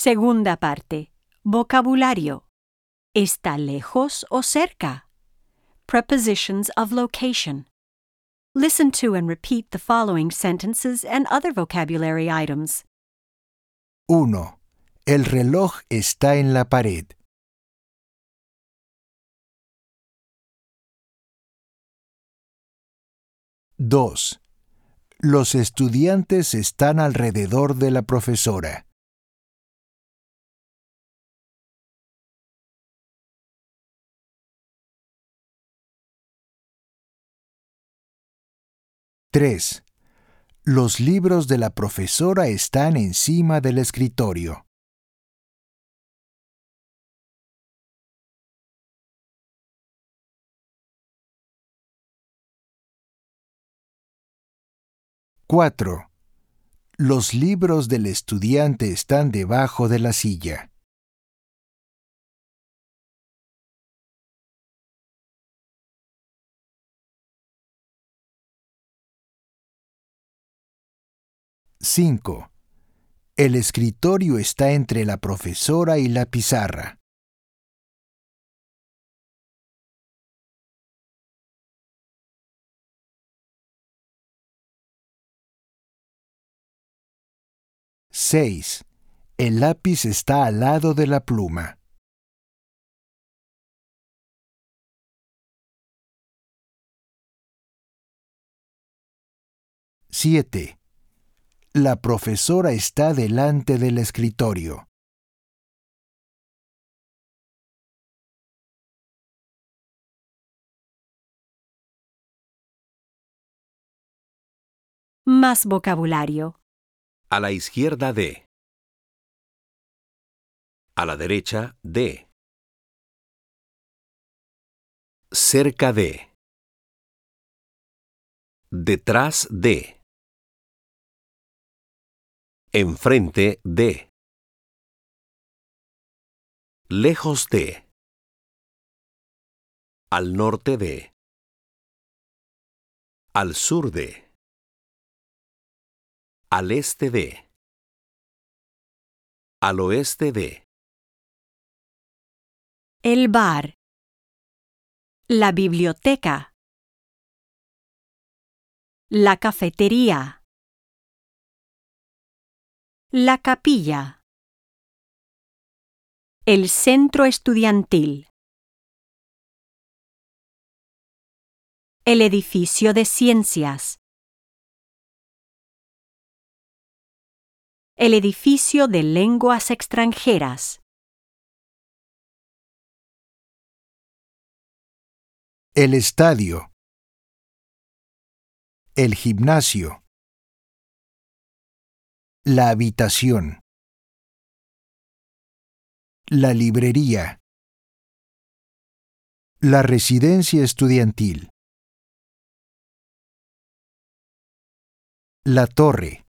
Segunda parte. Vocabulario. ¿Está lejos o cerca? Prepositions of location. Listen to and repeat the following sentences and other vocabulary items. 1. El reloj está en la pared. 2. Los estudiantes están alrededor de la profesora. 3. Los libros de la profesora están encima del escritorio. 4. Los libros del estudiante están debajo de la silla. 5. El escritorio está entre la profesora y la pizarra. 6. El lápiz está al lado de la pluma. 7. La profesora está delante del escritorio. 8. Más vocabulario. A la izquierda de. A la derecha de. Cerca de. Detrás de. Enfrente de. Lejos de. Al norte de. Al sur de. Al este de. Al oeste de. El bar. La biblioteca. La cafetería. La capilla. El centro estudiantil. El edificio de ciencias. El edificio de lenguas extranjeras. El estadio. El gimnasio. La habitación. La librería. La residencia estudiantil. La torre.